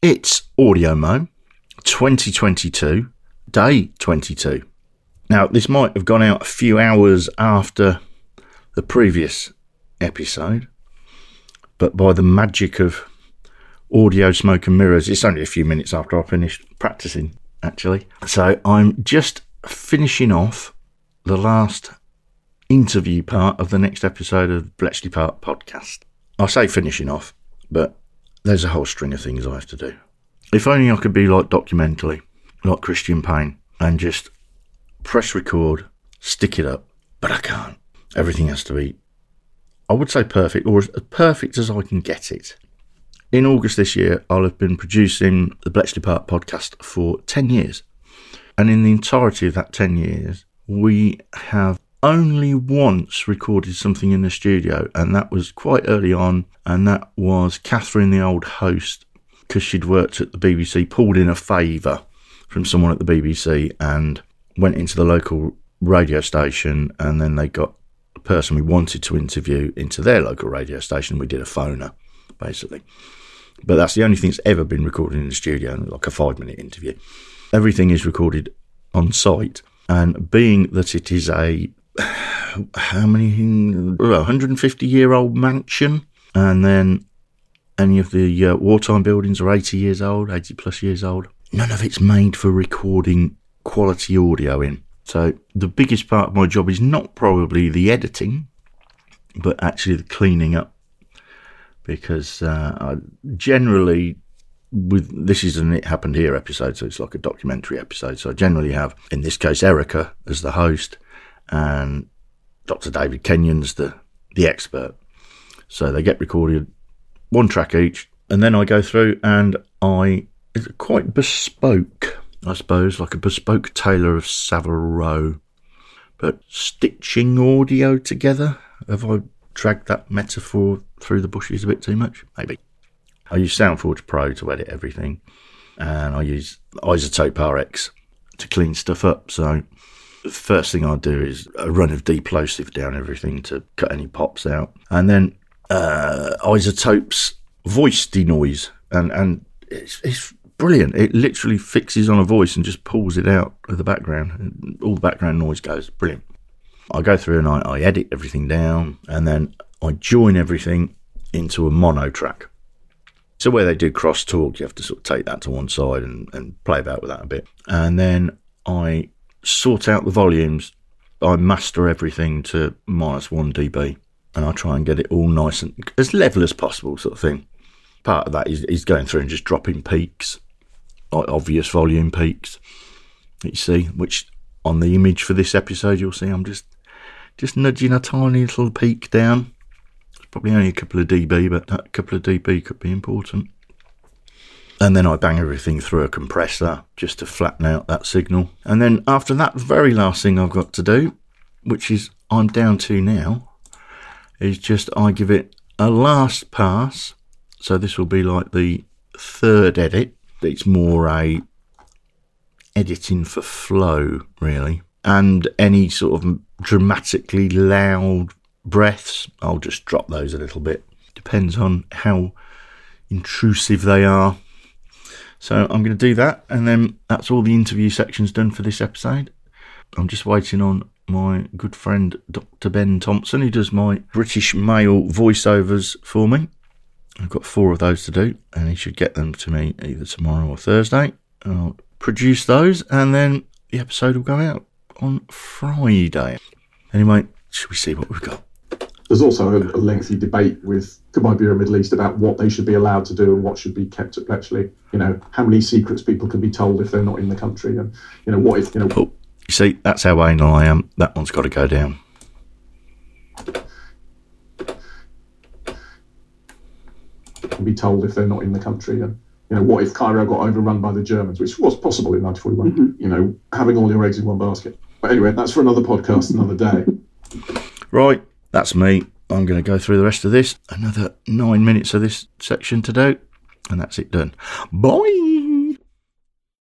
It's Audio Mo 2022, day 22. Now, this might have gone out a few hours after the previous episode, but by the magic of audio, smoke and mirrors, it's only a few minutes after I finished practicing, actually. So I'm just finishing off the last interview part of the next episode of Bletchley Park podcast. I say finishing off, but there's a whole string of things I have to do. If only I could be like documentally, like Christian Payne, and just press record, stick it up, but I can't. Everything has to be, I would say perfect, or as perfect as I can get it. In August this year, I'll have been producing the Bletchley Park podcast for 10 years. And in the entirety of that 10 years, we have only once recorded something in the studio, and that was quite early on, and that was Catherine, the old host, because she'd worked at the BBC, pulled in a favour from someone at the BBC and went into the local radio station, and then they got the person we wanted to interview into their local radio station. We did a phoner, basically. But that's the only thing that's ever been recorded in the studio, like a 5-minute interview. Everything is recorded on site, and being that it is a 150-year-old mansion, and then any of the wartime buildings are 80 years old, 80 plus years old. None of it's made for recording quality audio in. So the biggest part of my job is not probably the editing, but actually the cleaning up, because I generally, this is an It Happened Here episode, so it's like a documentary episode. So I generally have, in this case, Erica as the host, and Dr. David Kenyon's the expert. So they get recorded, one track each, and then I go through and it's quite bespoke, I suppose, like a bespoke tailor of Savile Row, but stitching audio together. Have I dragged that metaphor through the bushes a bit too much? Maybe. I use SoundForge Pro to edit everything, and I use Isotope RX to clean stuff up. So the first thing I do is a run of deplosive down everything to cut any pops out. And then Isotope's voice denoise. And it's brilliant. It literally fixes on a voice and just pulls it out of the background. All the background noise goes. Brilliant. I go through and I edit everything down, and then I join everything into a mono track. So where they do crosstalk, you have to sort of take that to one side and play about with that a bit. And then I sort out the volumes. I master everything to -1 dB, and I try and get it all nice and as level as possible, sort of thing. Part of that is going through and just dropping peaks, like obvious volume peaks that you see, which on the image for this episode you'll see I'm just nudging a tiny little peak down. It's probably only a couple of dB, but that couple of dB could be important. And then I bang everything through a compressor just to flatten out that signal. And then after that, the very last thing I've got to do, which is I'm down to now, is just I give it a last pass. So this will be like the third edit. It's more a editing for flow, really. And any sort of dramatically loud breaths, I'll just drop those a little bit. Depends on how intrusive they are. So I'm going to do that, and then that's all the interview sections done for this episode. I'm just waiting on my good friend Dr. Ben Thompson, who does my British male voiceovers for me. I've got 4 of those to do, and he should get them to me either tomorrow or Thursday. I'll produce those, and then the episode will go out on Friday. Anyway, should we see what we've got? There's also a lengthy debate with Dubai Bureau Middle East about what they should be allowed to do and what should be kept at Bletchley. You know, how many secrets people can be told if they're not in the country, and what if Oh, you see, that's how anal I am. That one's got to go down. Can be told if they're not in the country, and what if Cairo got overrun by the Germans, which was possible in 1941. Mm-hmm. Having all your eggs in one basket. But anyway, that's for another podcast, another day. Right. That's me. I'm going to go through the rest of this. Another 9 minutes of this section to do. And that's it done. Bye.